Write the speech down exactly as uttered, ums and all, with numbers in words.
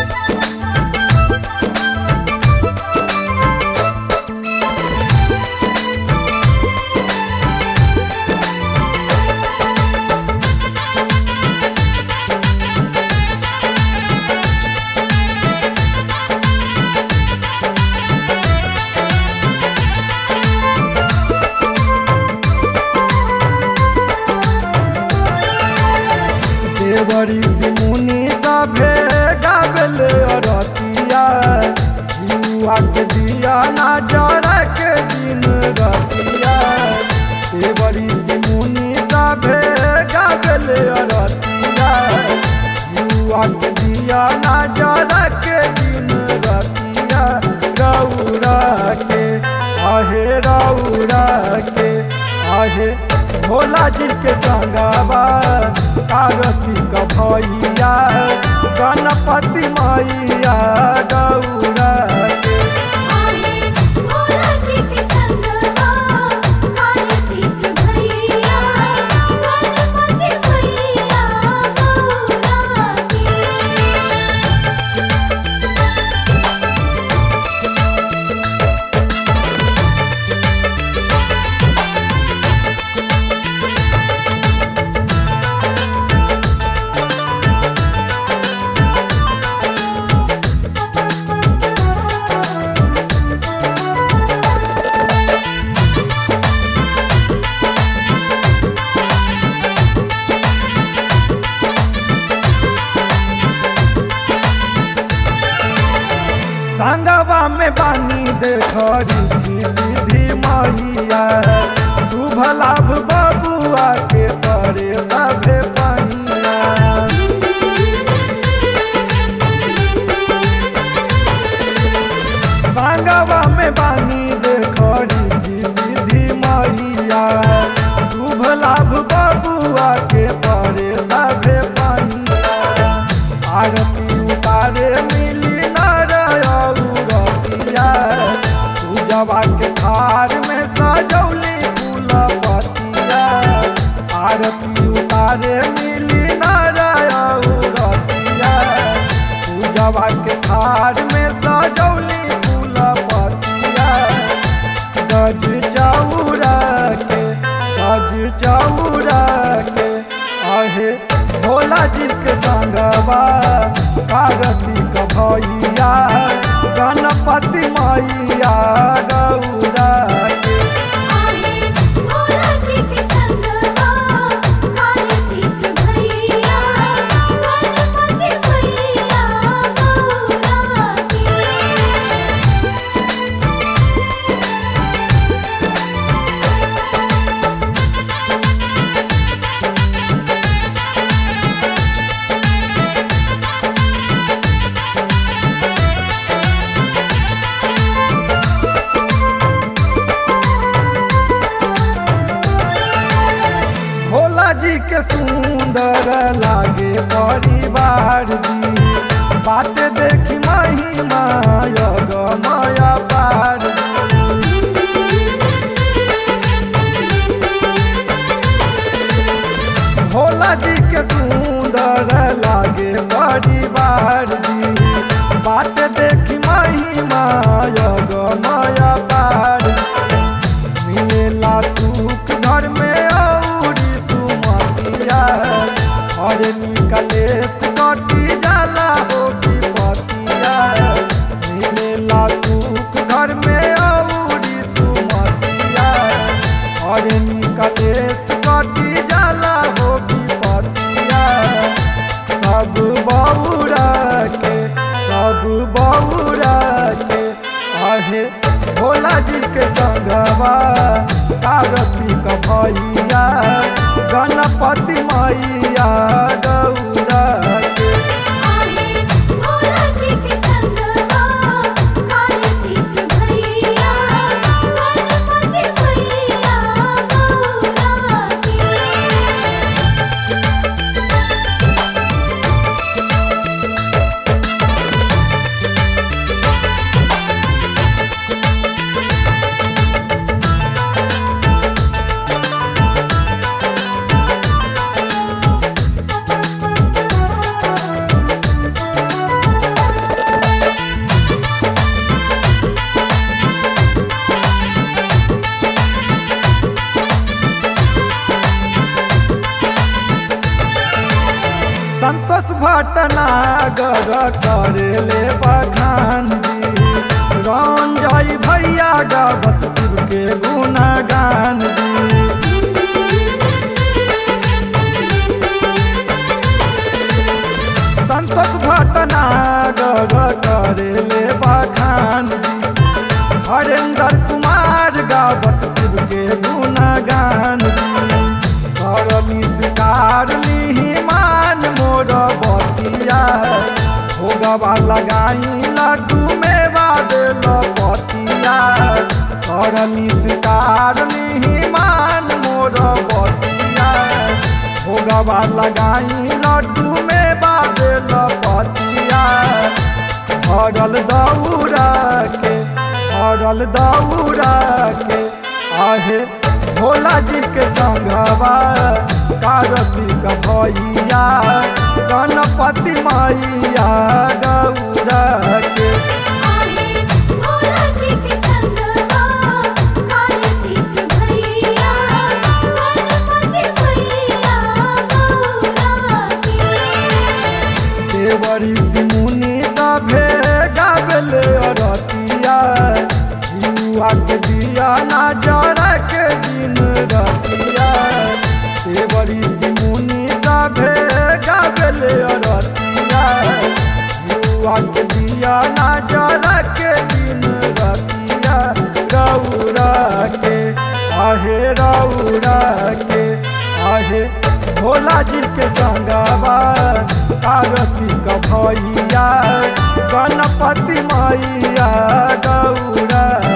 देवरी मुनि सभे गावेले अरतिया युवा के दिया ना जरा के दिन रतिया। देवरी मुनि सभे गावेले अरतिया युवा के दिया ना जरा के दिन रतिया। रौरा के आहे रौरा के आहे भोला जी के संगवा कार्तिक भैया गणपति मैया गौरा के। भोला जी के संगवा कार्तिक भैया गणपति मैया गौरा के। संगवा में बानी देखरी सीधी मैया शुभ लाभ बबुआ के परे सभे बनिया। संगवा में बानी देखरी सीधी मैया शुभ लाभ बबुआ के परे सभे बनिया। आरती उतारे मिली पूजवा के थार में सजौली फूल पतिया। आरती उतारे मिली नारतिया पूजवा के थार में सजौली फूल पतिया। गज चौरा के गज चौरा के आहे भोला जी के संगवा कार्तिक भैया गणपति मैया गौरा के। भोला जी के संगवा कार्तिक भैया गणपति मैया गौरा के। भोला जी के सुंदर लागे परिवार जी बात देखी महिमा योग माया पार। भोला जी के सुंदर लागे परिवार जी बात देखी महिमा योग माया पार। मिलेला सुख घर में औरी सुमतिया और निकले कटी जाला होगी पतिया। मिलेला सुख घर में औरी सुमतिया और निकले कटी जाला होगी पतिया। सब बौरा के सब बौरा के आहे भोला जी के संगवा कार्तिक भैया गणपति मैया गौरा के। भोला जी के संगवा कार्तिक भैया गणपति मैया गौरा के। सागर करेले बखान जी रंजय भैया गावत शिव के गुणगान जी संतोष भटनागर करेले बखान जी हरेंद्र कुमार गावत शिव के गुणगान जी शिकार मान मोर बतिया भोगवा लगाई लड्डू में बादल पतिया करनी शिकार मान मोर बतिया भोगवा लगाई लड्डू में बादल पतिया हरल दौड़ा के हरल दौड़ा के आहे भोला जी के संगवा कार्तिक भैया गणपति मैया गौरा के आहे भोला जी के संगवा कार्तिक भैया गणपति भैया गौरा के देवरी मुनि सभे गावले रतिया युवा के दिया ना जरा के दिन रतिया देवरी मुनि सभे गावले रतिया युवा के दिया ना जरा के दिन रतिया गौरा के आहे रौरा के आहे भोला जी के संगवा कार्तिक भैया गणपति मैया गौरा